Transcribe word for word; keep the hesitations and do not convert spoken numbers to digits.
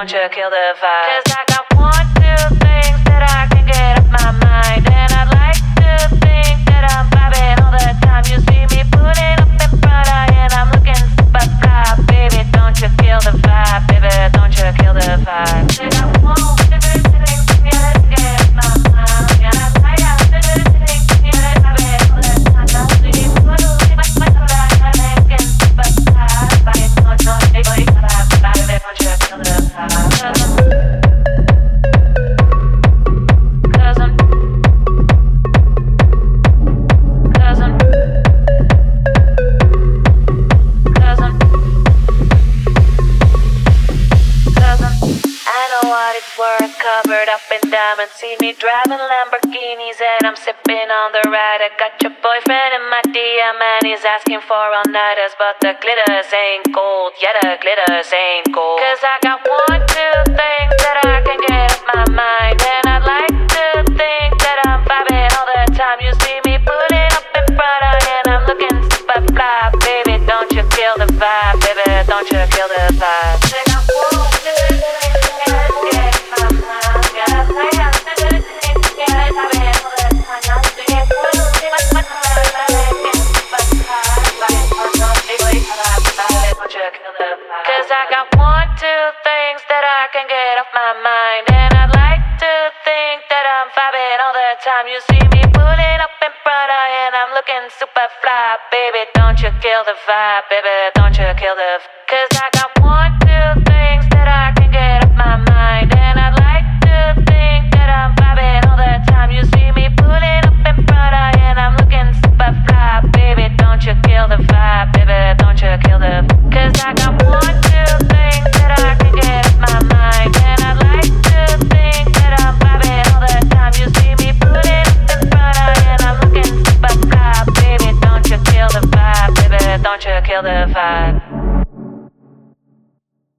don't you kill the vibe. Cause I got one, two things that I can get off my mind. And I'd like to think that I'm vibing all the time. You see me putting up in front of and I'm looking super fly. Baby, don't you kill the vibe. Baby, don't you kill the vibe. I got one, two things that I can get off my mind. And I'd like to think that I'm vibing all the time. You see me putting up in front of and I'm looking super fly. Baby, don't you kill the vibe. Baby, don't you kill the vibe. Covered up in diamonds, see me driving Lamborghinis and I'm sipping on the ride. I got your boyfriend in my D M and he's asking for all-nighters, but the glitters ain't gold, yeah the glitters ain't gold. Cause I got one, two things that I can get off my mind. And I'd like to think that I'm vibing all the time. You see me putting up in front of and I'm looking super fly. Baby, don't you kill the vibe, baby, don't you kill the vibe. I got one, two things that I can get off my mind. Cause I got one, two things that I can get off my mind. And I'd like to think that I'm vibing all the time. You see me pulling up in front of and I'm looking super fly. Baby, don't you kill the vibe, baby, don't you kill the vibe. Cause I got